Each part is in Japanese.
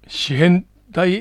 詩編第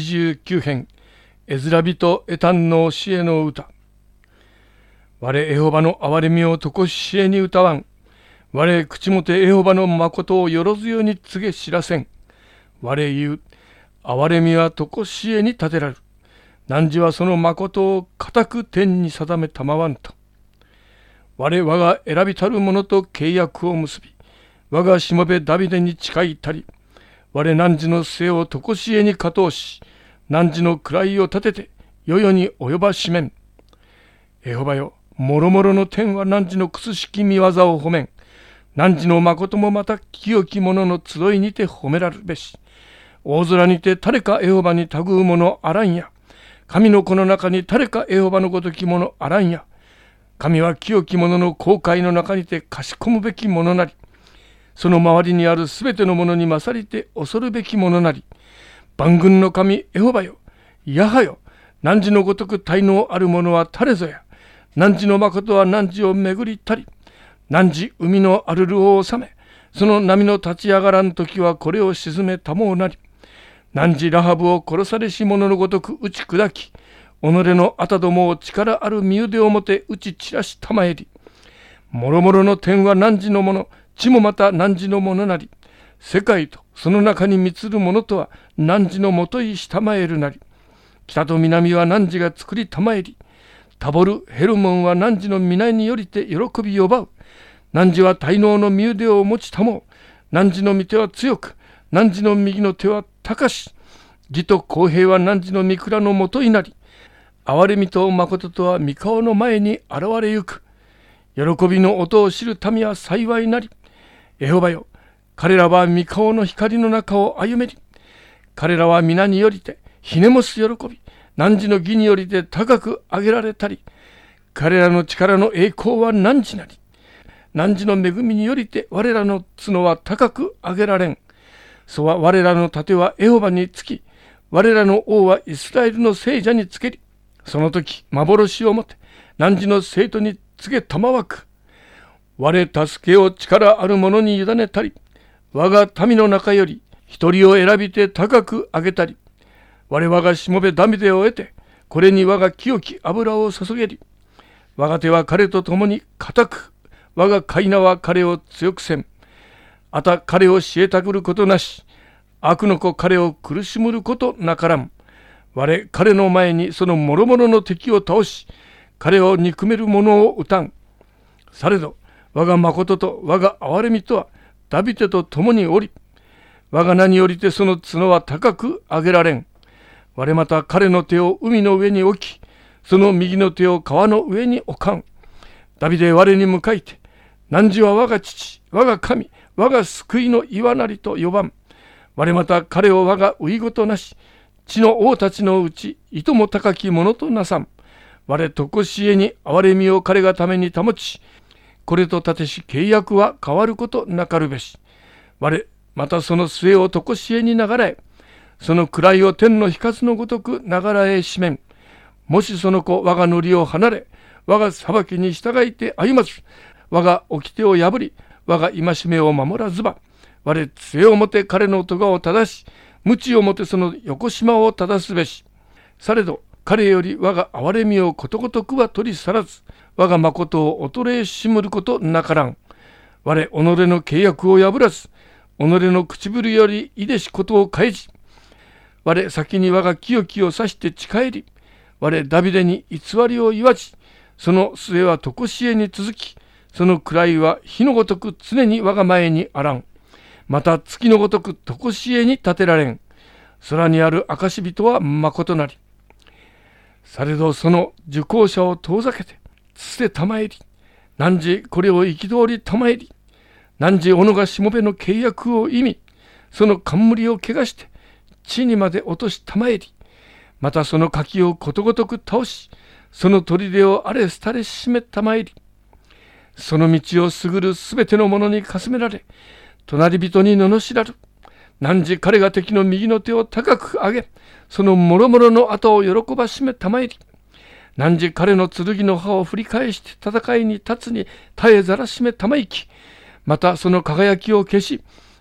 89編エズラ人エタンの教えの歌。我エホバの憐れみをとこししえに歌わん。我口もてエホバの誠をよろずよに告げ知らせん。我言う、憐れみはとこしえに立てらる。汝はその誠を固く天に定めたまわんと。我が選びたる者と契約を結び、我がしもべダビデに誓いたり、我汝の末をとこしえに加藤し、汝の位を立てて、世々に及ばしめん。エホバよ、もろもろの天は汝のくすしき見業を褒めん。汝の誠もまた清き者の集いにて褒められるべし。大空にて誰かエホバにたぐう者あらんや。神の子の中に誰かエホバのごとき者あらんや。神は清き者の後悔の中にてかしこむべき者なり。その周りにあるすべてのものに勝りて恐るべきものなり。万軍の神エホバよ、ヤハよ、汝のごとく才能ある者は誰ぞや。汝の誠は汝を巡りたり。汝海のあるるを治め、その波の立ち上がらん時はこれを沈めたもうなり。汝ラハブを殺されし者のごとく打ち砕き、己のあたどもを力ある身腕をもて打ち散らしたまえり。もろもろの天は汝のもの、地もまた汝のものなり。世界とその中に満つるものとは汝のもといしたまえるなり。北と南は汝が作りたまえり。タボル・ヘルモンは汝の皆によりて喜び呼ばう。汝は大能の身腕を持ちたもう。汝の御手は強く、汝の右の手は高し。義と公平は汝の御蔵のもといなり。憐れみと誠とは御顔の前に現れゆく。喜びの音を知る民は幸いなり。エホバよ、彼らは御顔の光の中を歩めり。彼らは皆によりてひねもす喜び、汝の義によりて高く上げられたり。彼らの力の栄光は汝なり。汝の恵みによりて我らの角は高く上げられん。そは我らの盾はエホバにつき、我らの王はイスラエルの聖者につけり。その時幻をもて汝の生徒に告げたまわく。我助けを力ある者に委ねたり。我が民の中より一人を選びて高く上げたり。我がしもべダビデを得て、これに我が清き油を注げり。我が手は彼と共に固く、我が飼い名は彼を強くせん。あた彼を知えたぐることなし。悪の子彼を苦しむることなからん。我彼の前にその諸々の敵を倒し、彼を憎める者を討たん。されど我が誠と我が憐れみとはダビデと共におり、我が名によりてその角は高く上げられん。我また彼の手を海の上に置き、その右の手を川の上に置かん。ダビデ我に向かいて、汝は我が父、我が神、我が救いの岩なりと呼ばん。我また彼を我が遺言なし、地の王たちのうち、いとも高きものとなさん。我とこしえに憐れみを彼がために保ち、これと立てし契約は変わることなかるべし。我またその末をとこしえに流れ、その位を天の光のごとく流れへしめん。もしその子我が塗りを離れ、我が裁きに従いて歩まず、我が掟を破り、我が戒めを守らずば、我杖をもて彼の咎を正し、鞭をもてその横島を正すべし。されど彼より我が憐れみをことごとくは取り去らず、我が誠を衰えしむることなからん。我己の契約を破らず、己の唇よりいでしことを返し、我先に我が清きを指して誓えり、我ダビデに偽りを言わじ、その末はとこしえに続き、その位は火のごとく常に我が前にあらん。また月のごとくとこしえに立てられん。空にある証人は誠なり。されどその受講者を遠ざけて、つてたまえり。汝これを憤りたまえり。汝己がしもべの契約を意味、その冠を汚して、地にまで落としたまえり。またその柿をことごとく倒し、その砦をあれすたれしめたまえり。その道をすぐるすべてのものにかすめられ、隣人に罵らる。汝彼が敵の右の手を高く上げ、その諸々の後を喜ばしめたまえり。汝彼の剣の刃を振り返して戦いに立つに絶えざらしめたまいき。またその輝きを消し、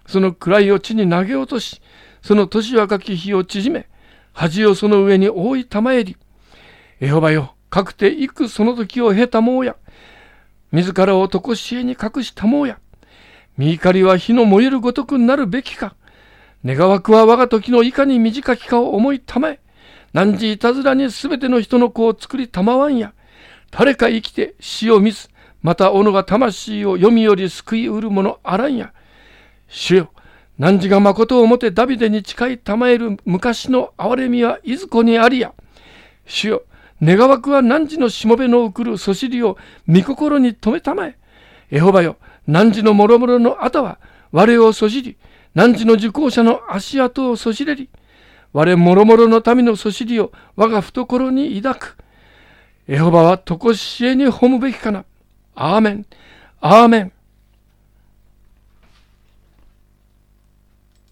その位を地に投げ落とし、その年若き日を縮め、恥をその上に覆いたまえり、エホバよ、かくて幾くその時を経たもうや、自らを常しえに隠したもうや、身怒りは火の燃えるごとくなるべきか、願わくは我が時のいかに短きかを思いたまえ、汝いたずらにすべての人の子を作りたまわんや、誰か生きて死を見ず、また己が魂を読みより救いうるものあらんや。主よ、汝が誠をもてダビデに誓いたまえる昔の憐れみはいずこにありや。主よ、願わくは汝のしもべの送るそしりを御心に留めたまえ。エホバよ、汝のもろもろのあたは我をそしり、汝の受講者の足跡をそしれり、我もろもろの民のそしりを我が懐に抱く。エホバは常しえに褒むべきかな。アーメン、アーメン。